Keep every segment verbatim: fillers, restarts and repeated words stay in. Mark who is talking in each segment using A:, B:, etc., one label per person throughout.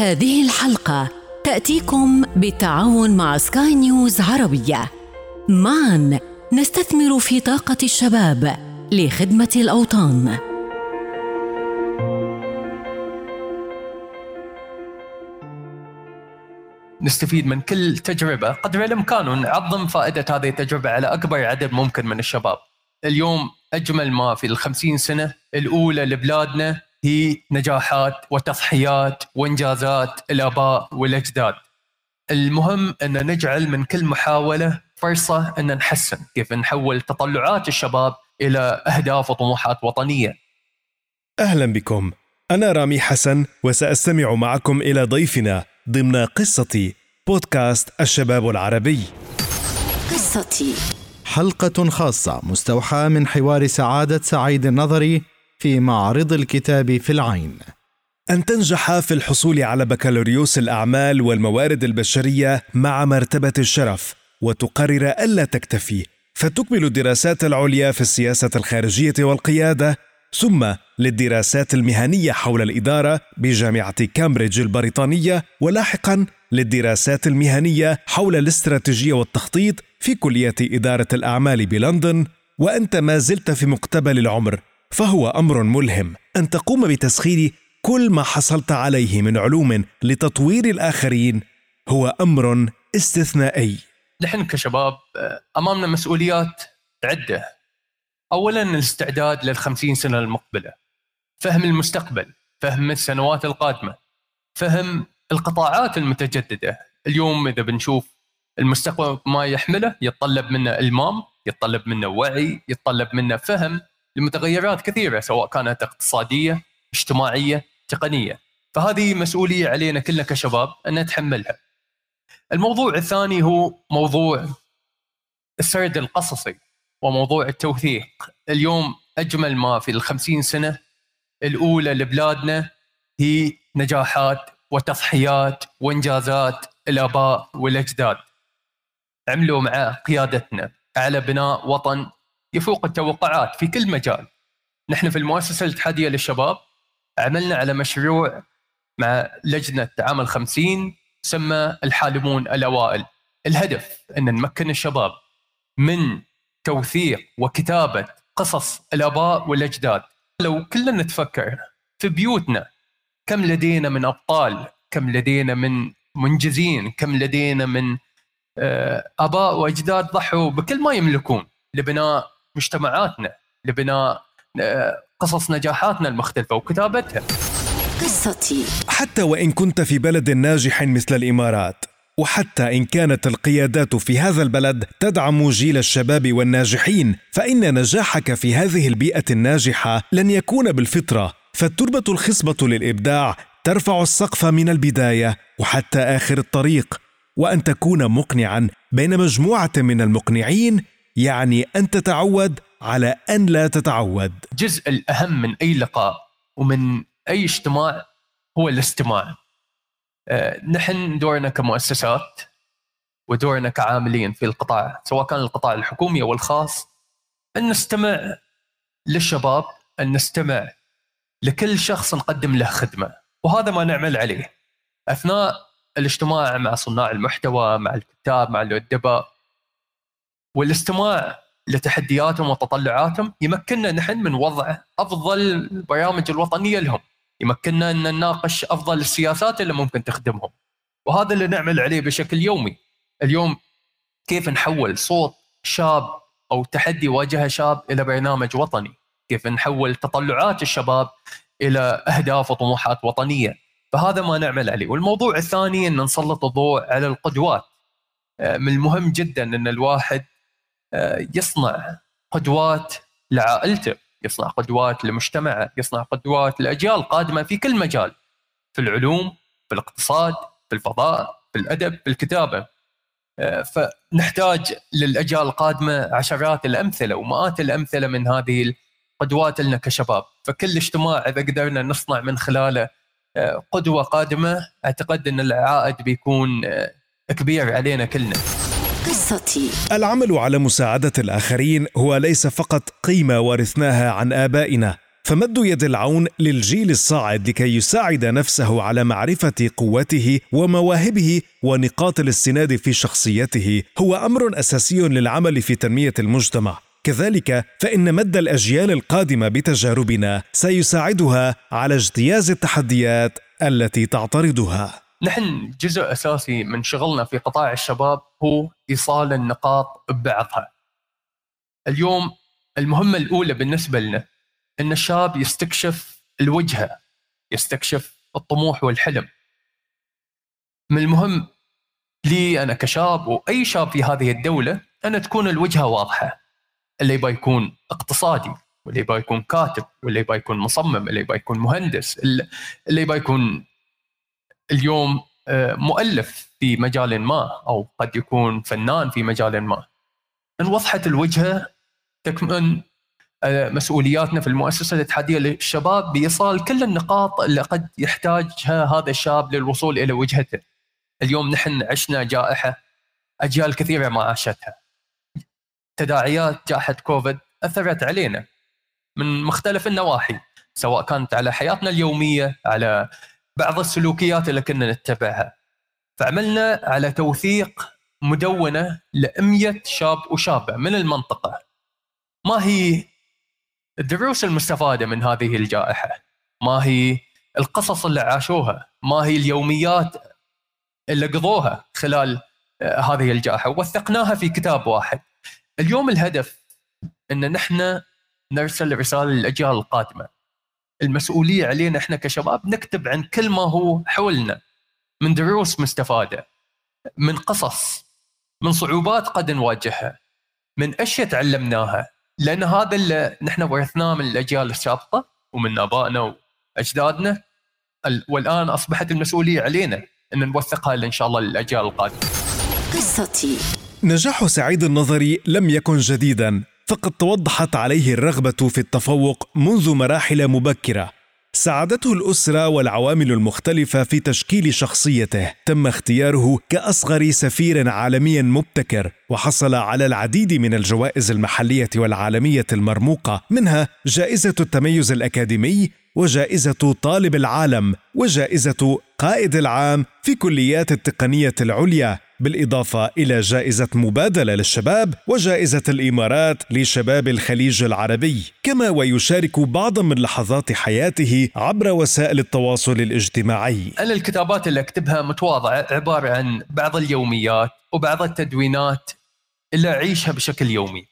A: هذه الحلقة تأتيكم بالتعاون مع سكاي نيوز عربية. معاً نستثمر في طاقة الشباب لخدمة الأوطان.
B: نستفيد من كل تجربة قدر الإمكان ونعظم فائدة هذه التجربة على أكبر عدد ممكن من الشباب. اليوم أجمل ما في الخمسين سنة الأولى لبلادنا هي نجاحات وتضحيات وإنجازات الآباء والأجداد. المهم أن نجعل من كل محاولة فرصة أن نحسن كيف نحول تطلعات الشباب إلى أهداف وطموحات وطنية.
C: أهلا بكم، أنا رامي حسن وسأستمع معكم إلى ضيفنا ضمن قصتي بودكاست الشباب العربي.
A: قصتي
D: حلقة خاصة مستوحاة من حوار سعادة سعيد النظري في معرض الكتاب في العين.
C: أن تنجح في الحصول على بكالوريوس الأعمال والموارد البشرية مع مرتبة الشرف، وتقرر ألا تكتفي فتكمل الدراسات العليا في السياسة الخارجية والقيادة، ثم للدراسات المهنية حول الإدارة بجامعة كامبريدج البريطانية، ولاحقاً للدراسات المهنية حول الاستراتيجية والتخطيط في كلية إدارة الأعمال بلندن. وأنت ما زلت في مقتبل العمر، فهو أمر ملهم أن تقوم بتسخير كل ما حصلت عليه من علوم لتطوير الآخرين. هو أمر استثنائي.
B: نحن كشباب أمامنا مسؤوليات عدة. أولاً الاستعداد للخمسين سنة المقبلة، فهم المستقبل، فهم السنوات القادمة، فهم القطاعات المتجددة. اليوم إذا بنشوف المستقبل ما يحمله يتطلب منا إلمام، يتطلب منا وعي، يتطلب منا فهم لمتغيرات كثيرة سواء كانت اقتصادية، اجتماعية، تقنية. فهذه مسؤولية علينا كلنا كشباب أن نتحملها. الموضوع الثاني هو موضوع السرد القصصي وموضوع التوثيق. اليوم أجمل ما في الخمسين سنة الأولى لبلادنا هي نجاحات وتضحيات وإنجازات الآباء والأجداد. عملوا مع قيادتنا على بناء وطن يفوق التوقعات في كل مجال. نحن في المؤسسة الاتحادية للشباب عملنا على مشروع مع لجنة عام خمسين سمى الحالمون الأوائل. الهدف أن نمكن الشباب من توثيق وكتابة قصص الآباء والأجداد. لو كلنا نتفكر في بيوتنا كم لدينا من أبطال، كم لدينا من منجزين، كم لدينا من آباء وأجداد ضحوا بكل ما يملكون لبناء مجتمعاتنا، لبناء قصص نجاحاتنا المختلفة وكتابتها.
A: قصتي.
C: حتى وإن كنت في بلد ناجح مثل الإمارات، وحتى إن كانت القيادات في هذا البلد تدعم جيل الشباب والناجحين، فإن نجاحك في هذه البيئة الناجحة لن يكون بالفطرة، فالتربة الخصبة للإبداع ترفع السقف من البداية وحتى آخر الطريق. وأن تكون مقنعاً بين مجموعة من المقنعين يعني أن تتعود على أن لا تتعود.
B: جزء الأهم من أي لقاء ومن أي اجتماع هو الاستماع. أه نحن دورنا كمؤسسات ودورنا كعاملين في القطاع سواء كان القطاع الحكومي أو الخاص أن نستمع للشباب، أن نستمع لكل شخص نقدم له خدمة. وهذا ما نعمل عليه أثناء الاجتماع مع صناع المحتوى، مع الكتاب، مع الأدباء، والاستماع لتحدياتهم وتطلعاتهم يمكننا نحن من وضع أفضل البرامج الوطنية لهم، يمكننا أن نناقش أفضل السياسات اللي ممكن تخدمهم. وهذا اللي نعمل عليه بشكل يومي. اليوم كيف نحول صوت شاب أو تحدي واجهه شاب إلى برنامج وطني، كيف نحول تطلعات الشباب إلى أهداف وطموحات وطنية. فهذا ما نعمل عليه. والموضوع الثاني أن نسلط الضوء على القدوات. من المهم جدا أن الواحد يصنع قدوات لعائلته، يصنع قدوات لمجتمعه، يصنع قدوات لأجيال قادمة في كل مجال، في العلوم، في الاقتصاد، في الفضاء، في الأدب، في الكتابة. فنحتاج للأجيال القادمة عشرات الأمثلة ومئات الأمثلة من هذه القدوات لنا كشباب. فكل اجتماع إذا قدرنا نصنع من خلاله قدوة قادمة أعتقد أن العائد بيكون كبير علينا كلنا.
A: قصتي.
C: العمل على مساعدة الآخرين هو ليس فقط قيمة ورثناها عن آبائنا، فمد يد العون للجيل الصاعد لكي يساعد نفسه على معرفة قوته ومواهبه ونقاط الاستناد في شخصيته هو أمر أساسي للعمل في تنمية المجتمع. كذلك فإن مد الأجيال القادمة بتجاربنا سيساعدها على اجتياز التحديات التي تعترضها.
B: نحن جزء أساسي من شغلنا في قطاع الشباب هو إيصال النقاط ببعضها. اليوم المهمة الأولى بالنسبة لنا إن الشاب يستكشف الوجهة، يستكشف الطموح والحلم. من المهم لي أنا كشاب وأي شاب في هذه الدولة أن تكون الوجهة واضحة. اللي يبغى يكون اقتصادي، واللي يبغى يكون كاتب، واللي يبغى يكون مصمم، اللي يبغى يكون مهندس، اللي يبغى يكون اليوم مؤلف في مجال ما، أو قد يكون فنان في مجال ما. إن وضحت الوجهة تكمن مسؤولياتنا في المؤسسة الاتحادية للشباب بإيصال كل النقاط اللي قد يحتاجها هذا الشاب للوصول إلى وجهته. اليوم نحن عشنا جائحة أجيال كثيرة ما عاشتها. تداعيات جائحة كوفيد أثرت علينا من مختلف النواحي، سواء كانت على حياتنا اليومية، على بعض السلوكيات اللي كنا نتبعها. فعملنا على توثيق مدونة لمئة شاب وشابة من المنطقة. ما هي الدروس المستفادة من هذه الجائحة؟ ما هي القصص اللي عاشوها؟ ما هي اليوميات اللي قضوها خلال هذه الجائحة؟ وثقناها في كتاب واحد. اليوم الهدف أن نحن نرسل رسالة للأجيال القادمة. المسؤولية علينا إحنا كشباب نكتب عن كل ما هو حولنا من دروس مستفادة، من قصص، من صعوبات قد نواجهها، من أشياء تعلمناها، لأن هذا اللي نحن ورثناه من الأجيال السابقة ومن آبائنا وأجدادنا، والآن أصبحت المسؤولية علينا أن نوثقها إن شاء الله للأجيال القادمة.
A: قصتي.
C: نجاح سعيد النظري لم يكن جديداً، فقد توضحت عليه الرغبة في التفوق منذ مراحل مبكرة. ساعدته الأسرة والعوامل المختلفة في تشكيل شخصيته. تم اختياره كأصغر سفير عالمي مبتكر، وحصل على العديد من الجوائز المحلية والعالمية المرموقة، منها جائزة التميز الأكاديمي، وجائزة طالب العالم، وجائزة قائد العام في كليات التقنية العليا، بالإضافة إلى جائزة مبادلة للشباب وجائزة الإمارات لشباب الخليج العربي. كما ويشارك بعضا من لحظات حياته عبر وسائل التواصل الاجتماعي.
B: أنا الكتابات اللي أكتبها متواضعة، عبارة عن بعض اليوميات وبعض التدوينات اللي أعيشها بشكل يومي.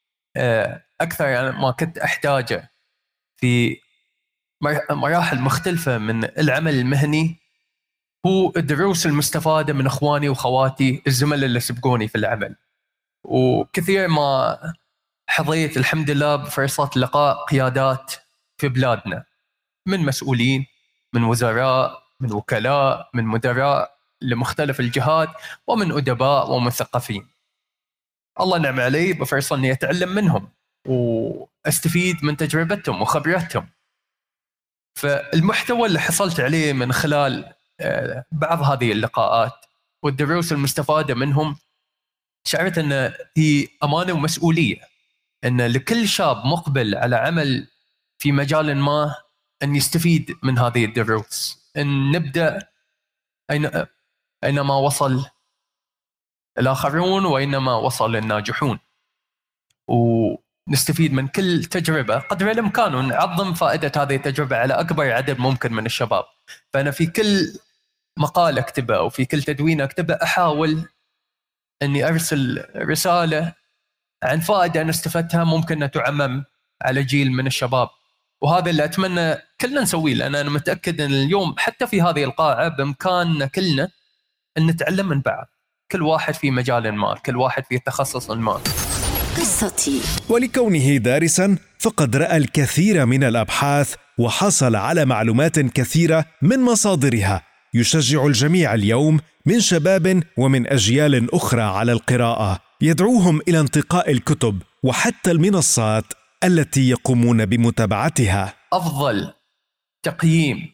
B: أكثر يعني ما كنت أحتاجه في مراحل مختلفة من العمل المهني هو الدروس المستفادة من أخواني وخواتي الزملاء اللي سبقوني في العمل. وكثير ما حظيت الحمد لله بفرصة لقاء قيادات في بلادنا، من مسؤولين، من وزراء، من وكلاء، من مدراء لمختلف الجهات، ومن أدباء ومثقفين. الله نعم علي بفرصة أني أتعلم منهم وأستفيد من تجربتهم وخبرتهم. فالمحتوى اللي حصلت عليه من خلال بعض هذه اللقاءات والدروس المستفادة منهم، شعرت أن هي أمانة ومسؤولية، أن لكل شاب مقبل على عمل في مجال ما أن يستفيد من هذه الدروس، أن نبدأ أين أينما وصل الآخرون وأينما وصل الناجحون، ونستفيد من كل تجربة قدر الإمكان، ونعظم فائدة هذه التجربة على أكبر عدد ممكن من الشباب. فأنا في كل مقال أكتبه أو في كل تدوين أكتبه أحاول أني أرسل رسالة عن فائدة أنا استفدتها ممكن أن تعمم على جيل من الشباب. وهذا اللي أتمنى كلنا نسويه، لأن أنا متأكد أن اليوم حتى في هذه القاعة بإمكاننا كلنا أن نتعلم من بعض، كل واحد في مجال ما، كل واحد في تخصص ما.
A: قصتي.
C: ولكونه دارساً فقد رأى الكثير من الأبحاث وحصل على معلومات كثيرة من مصادرها. يشجع الجميع اليوم من شباب ومن أجيال أخرى على القراءة، يدعوهم إلى انتقاء الكتب وحتى المنصات التي يقومون بمتابعتها.
B: أفضل تقييم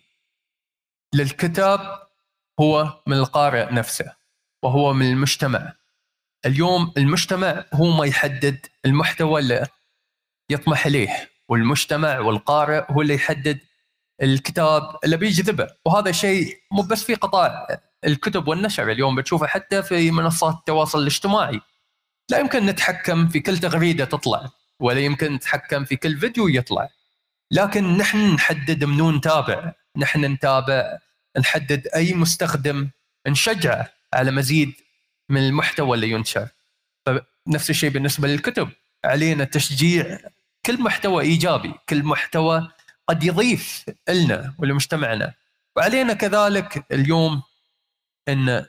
B: للكتاب هو من القارئ نفسه، وهو من المجتمع. اليوم المجتمع هو ما يحدد المحتوى اللي يطمح إليه والمجتمع والقارئ هو اللي يحدد الكتاب اللي بيجذبه. وهذا شيء مو بس في قطاع الكتب والنشر، اليوم بتشوفه حتى في منصات التواصل الاجتماعي. لا يمكن نتحكم في كل تغريدة تطلع، ولا يمكن نتحكم في كل فيديو يطلع، لكن نحن نحدد منو نتابع، نحن نتابع نحدد أي مستخدم نشجعه على مزيد من المحتوى اللي ينشر. فنفس الشيء بالنسبة للكتب، علينا تشجيع كل محتوى إيجابي، كل محتوى قد يضيف لنا ولمجتمعنا. وعلينا كذلك اليوم أن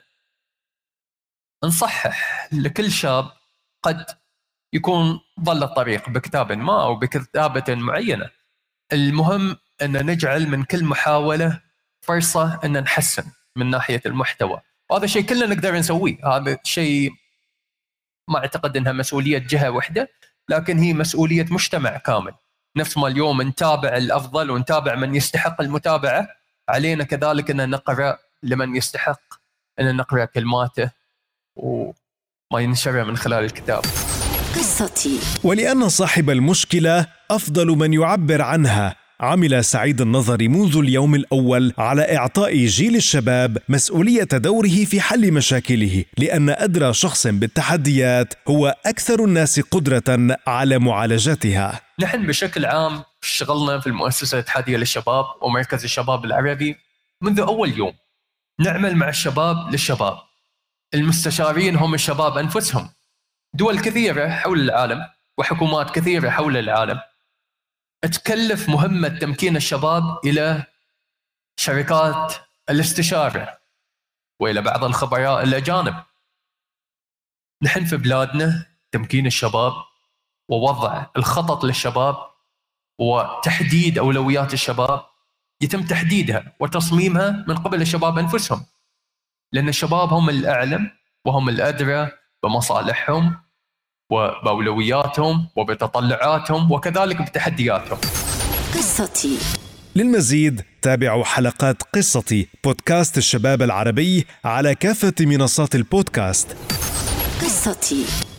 B: نصحح لكل شاب قد يكون ضل الطريق بكتاب ما أو بكتابة معينة. المهم أن نجعل من كل محاولة فرصة أن نحسن من ناحية المحتوى، وهذا شيء كلنا نقدر نسويه. هذا شيء ما أعتقد أنها مسؤولية جهة واحدة، لكن هي مسؤولية مجتمع كامل. نفس ما اليوم نتابع الأفضل ونتابع من يستحق المتابعة، علينا كذلك أن نقرأ لمن يستحق أن نقرأ كلماته وما ينشرها من خلال الكتاب.
A: قصتي.
C: ولأن صاحب المشكلة أفضل من يعبر عنها، عمل سعيد النظري منذ اليوم الأول على إعطاء جيل الشباب مسؤولية دوره في حل مشاكله، لأن أدرى شخص بالتحديات هو أكثر الناس قدرة على معالجتها.
B: نحن بشكل عام اشتغلنا في المؤسسة الاتحادية للشباب ومركز الشباب العربي منذ أول يوم، نعمل مع الشباب للشباب. المستشارين هم الشباب أنفسهم. دول كثيرة حول العالم وحكومات كثيرة حول العالم تكلف مهمة تمكين الشباب إلى شركات الاستشارة وإلى بعض الخبراء الأجانب. نحن في بلادنا تمكين الشباب ووضع الخطط للشباب وتحديد أولويات الشباب يتم تحديدها وتصميمها من قبل الشباب أنفسهم، لأن الشباب هم الأعلم وهم الأدرى بمصالحهم وبأولوياتهم وبتطلعاتهم وكذلك بتحدياتهم.
A: قصتي.
C: للمزيد تابعوا حلقات قصتي بودكاست الشباب العربي على كافة منصات البودكاست.
A: قصتي.